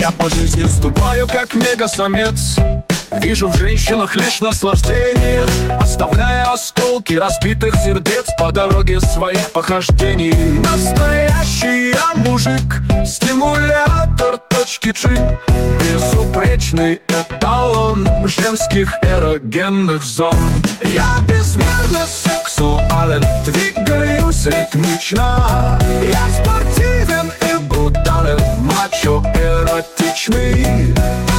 Я по жизни вступаю как мега-самец, вижу в женщинах лишь наслаждение, оставляя осколки разбитых сердец по дороге своих похождений. Настоящий я мужик, стимулятор точки G, безупречный эталон женских эрогенных зон. Я безмерно сексуален, двигаюсь ритмично. Я спортивен и брутален, мачо эротичный.